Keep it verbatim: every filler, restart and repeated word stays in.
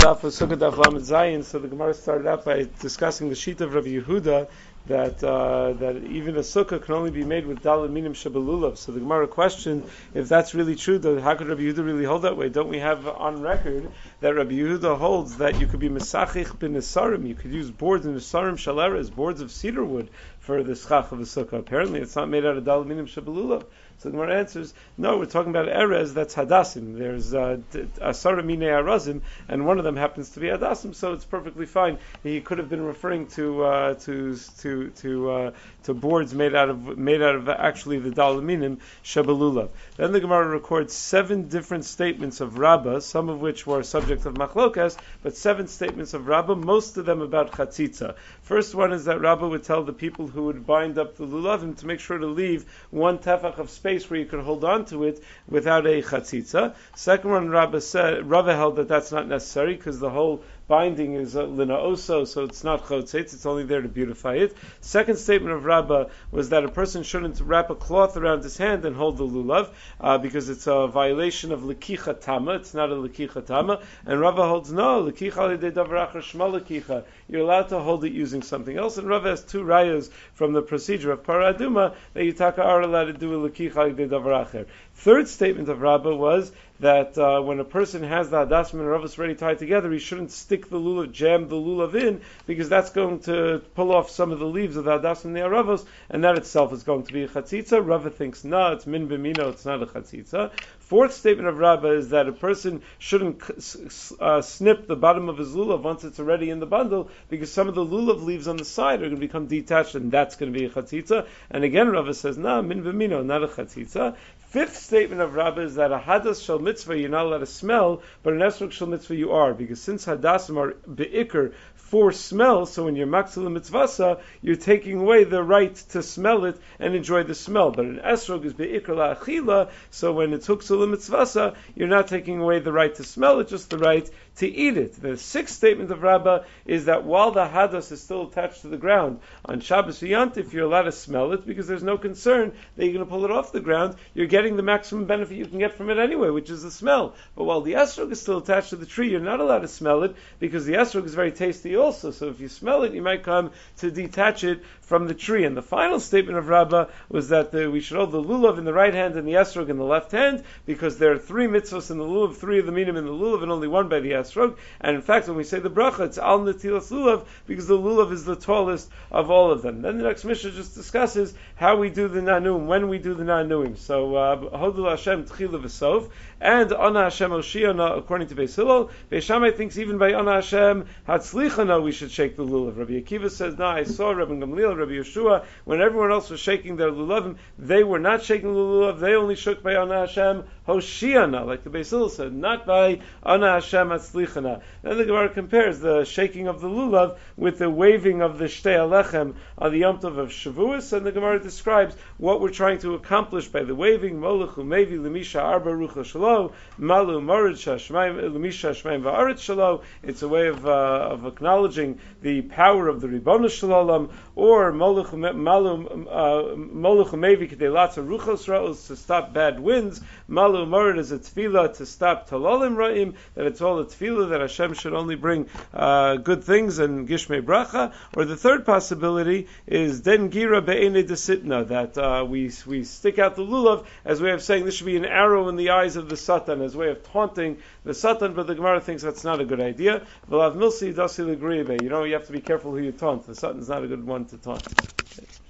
daf was Sukkah daf Lamed Zayin. So the Gemara started out by discussing the sheet of Rabbi Yehuda that uh, that even a sukkah can only be made with daled minim shebelulav. So the Gemara questioned if that's really true. Though, how could Rabbi Yehuda really hold that way? Don't we have on record that Rabbi Yehuda holds that you could be mesachich bin nesarim? You could use boards in nesarim shaleres, boards of cedar wood, for the schach of a sukkah. Apparently, it's not made out of daled minim shebelulav. So the Gemara answers, no, we're talking about erez, that's hadassim. There's asara mine arazim, and one of them happens to be hadassim, so it's perfectly fine. He could have been referring to uh, to to to uh, to boards made out of made out of actually the daled minim shebelulav. Then the Gemara records seven different statements of Rabbah, some of which were subject of machlokas, but seven statements of Rabbah, most of them about chatzitza. First one is that Rabbah would tell the people who would bind up the lulavim to make sure to leave one tefach of space where you could hold on to it without a chatzitza. Second one, Rabbah said, Rabbah held that that's not necessary because the whole binding is uh, lina oso, so it's not chotzetz, it's only there to beautify it. Second statement of Rabbah was that a person shouldn't wrap a cloth around his hand and hold the lulav, uh, because it's a violation of lekicha tama, it's not a lekicha tama, and Rabbah holds no, lekicha lidei davar acher shma lekicha, you're allowed to hold it using something else, and Rabbah has two rayas from the procedure of paraduma that you taka are allowed to do a lekicha lidei davar acher. Third statement of Rabbah was that uh, when a person has the hadassim and ravos already tied together, he shouldn't stick the lulav, jam the lulav in, because that's going to pull off some of the leaves of the hadassim and the ravos, and that itself is going to be a chatzitza. Rabbah thinks, no, it's min b'mino, it's not a chatzitza. Fourth statement of Rabbah is that a person shouldn't uh, snip the bottom of his lulav once it's already in the bundle, because some of the lulav leaves on the side are going to become detached, and that's going to be a chatzitza. And again, Rabbah says, no, min b'mino, not a chatzitza. Fifth statement of Rabbah is that a hadas shel mitzvah you're not allowed to smell, but an esrog shel mitzvah you are, because since hadasim are be'ikr for smell, so when you're maksil mitzvasa, you're taking away the right to smell it and enjoy the smell. But an esrog is be'ikr la'achila, so when it's huksul mitzvasa, you're not taking away the right to smell it, just the right to eat it. The sixth statement of Rabbah is that while the hadas is still attached to the ground, on Shabbos Yantif you're allowed to smell it, because there's no concern that you're going to pull it off the ground. You're getting the maximum benefit you can get from it anyway, which is the smell. But while the esrog is still attached to the tree, you're not allowed to smell it, because the esrog is very tasty also. So if you smell it, you might come to detach it from the tree. And the final statement of Rabbah was that the, we should hold the lulav in the right hand and the esrog in the left hand, because there are three mitzvahs in the lulav, three of the minim in the lulav, and only one by the esrog. And in fact, when we say the bracha, it's al netilas lulav, because the lulav is the tallest of all of them. Then the next Mishnah just discusses how we do the nanuim, when we do the nanuim. So, hodul Hashem tchila v'sof, and Ana Hashem Oshiana, according to Beis Hillel. Beis Shammai thinks even by Ana Hashem Hatzlichana we should shake the lulav. Rabbi Akiva says, no, I saw Rabbi Gamliel, Rabbi Yeshua, when everyone else was shaking their lulavim, they were not shaking the lulav, they only shook by Ana Hashem Hoshiana, like the Beis Hillel said, not by Ana Hashem Hatzlichana. Then the Gemara compares the shaking of the lulav with the waving of the Shtei Alechem on the Yom Tov of Shavuos, and the Gemara describes what we're trying to accomplish by the waving. Molech umevi lemisha arba rucha shalo, malu morid shashmaim lemisha shmaim va'aretz shalo. It's a way of uh, of acknowledging the power of the Ribono Shel Olam, or molech malu molech umevi k'dei latza ruchos ra'os, to stop bad winds. Malu morid is a tefillah to stop talalim ra'im, that it's all a tefillah that Hashem should only bring uh, good things and gishmei bracha. Or the third possibility is den gira be'enei desitna, that uh, we we stick out the lulav as a way of saying this should be an arrow in the eyes of the satan, as a way of taunting the satan. But the Gemara thinks that's not a good idea. V'lav milsi dasi l'gribe. You know, you have to be careful who you taunt. The satan's not a good one to taunt.